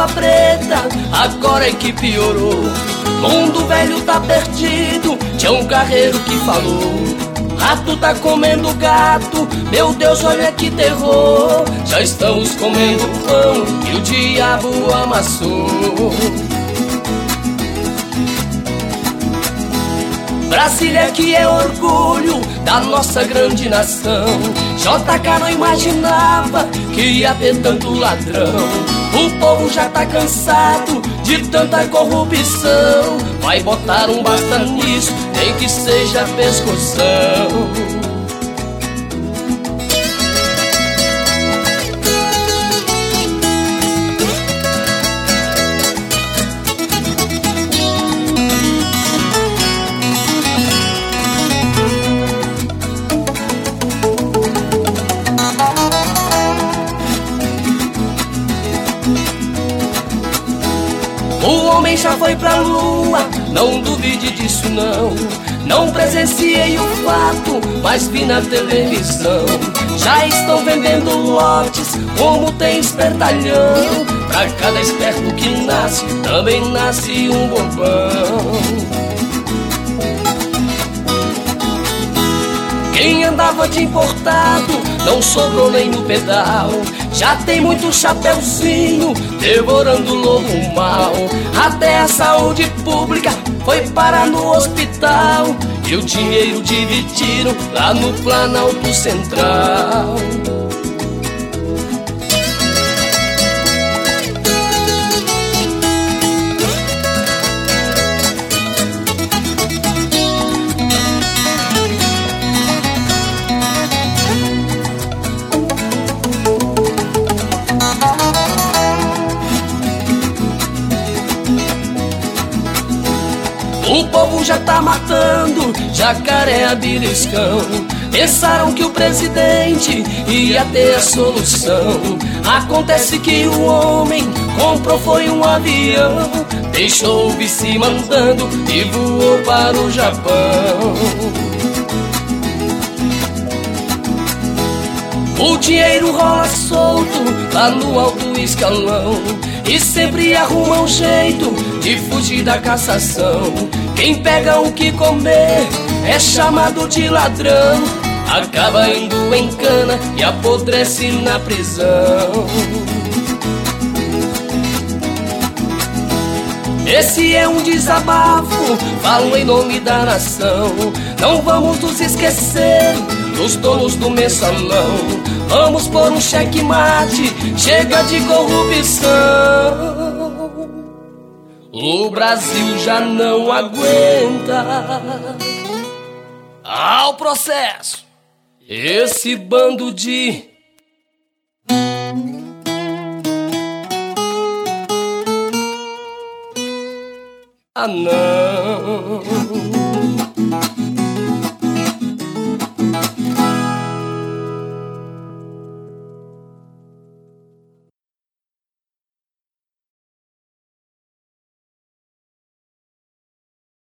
tava preta, agora é que piorou. Mundo velho tá perdido, tinha um carreiro que falou: rato tá comendo gato, meu Deus, olha que terror. Já estamos comendo pão e o diabo amassou. Brasília que é orgulho da nossa grande nação. JK não imaginava que ia ter tanto ladrão. O povo já tá cansado de tanta corrupção. Vai botar um basta nisso, nem que seja pescoção. O homem já foi pra lua, não duvide disso não. Não presenciei o fato, mas vi na televisão. Já estão vendendo lotes, como tem espertalhão. Pra cada esperto que nasce, também nasce um bobão. Quem andava de importado não sobrou nem no pedal. Já tem muito chapeuzinho devorando lobo mal. Até a saúde pública foi parar no hospital. E o dinheiro dividiram lá no Planalto Central. O povo já tá matando jacaré a beliscão. Pensaram que o presidente ia ter a solução. Acontece que o homem comprou foi um avião, deixou o vice mandando e voou para o Japão. O dinheiro rola solto lá no alto escalão e sempre arruma um jeito de fugir da cassação. Quem pega o que comer é chamado de ladrão, acaba indo em cana e apodrece na prisão. Esse é um desabafo, falo em nome da nação. Não vamos nos esquecer dos donos do mensalão. Vamos pôr um checkmate, chega de corrupção. O Brasil já não aguenta. Ao processo, esse bando de não.